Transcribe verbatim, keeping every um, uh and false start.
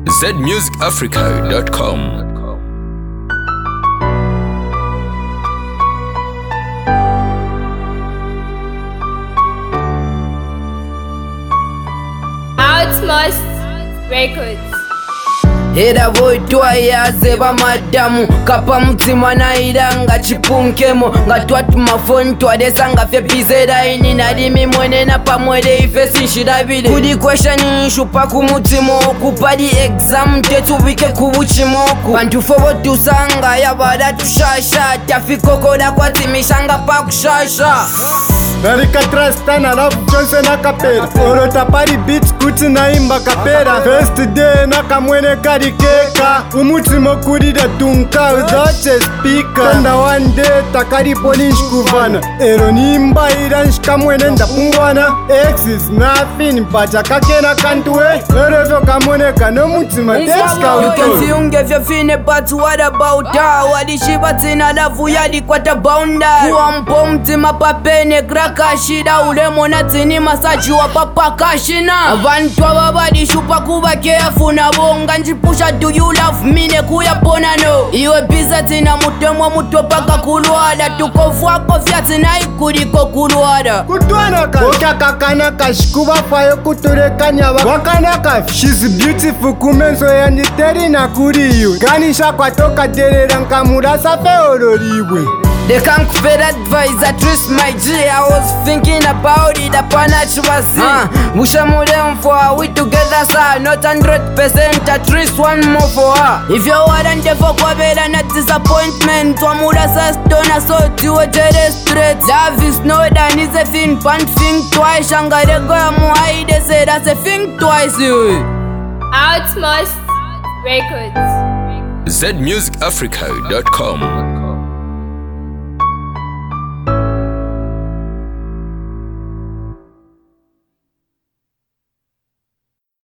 Z music africa dot com. Outmost Records. Era voitwa yaze bamadamu kapa mutima nairanga chipunkemo ngatwatuma phone twadesanga fye bizera ini nalimi mwene na pamwele ife sinshirabile kudi question shupa ku mutima okupadi exam tetubike ku buchimoku bantu fobo tusanga yabada tushasha tafikokola kwatimishanga pa kushasha Narika trasta na love Johnson na kapera Orota pari beats kuti naimba kapera First day na kamwene kari keka Umutima kurida tunka without a speaker Kanda one day takari polish kuvana Ero nimba iransh kamwene ndapungwana X is nothing but akakena kantuwe Erevo kamwene kano mutima teska You can see ungevyo fine but what about her Wadishiba tina lavu yadi kwata bounda Kuwa mpo mtima papene crack kashida ule mona tini masaji wa papa kashina Abantu ababadi shupa kuba careful na bonga njipusha do you love me ne kuya pona no Iwe biza tina mutemwa mutopaka kulwada Tukofwa kofya tina ikuriko kulwada Kutwana ka Oka kakana kashikuba fayo kuturekanya Wakana ka She's beautiful kumenso ya niteri na kuriyo Ganisha kwa toka derera nkamurasa fe ororiwe They can't fed advice, I trust my G I was thinking about it upon actually uh, Musha mudem for her, we together sir Not hundred percent, at least one more for her If you weren't there for better not disappointment Wamuda says don't assault you a jere straight Love is no done, is a thing, can't think twice Shangare go muhaide say that's a thing twice you Outmost Records. Z music africa dot com.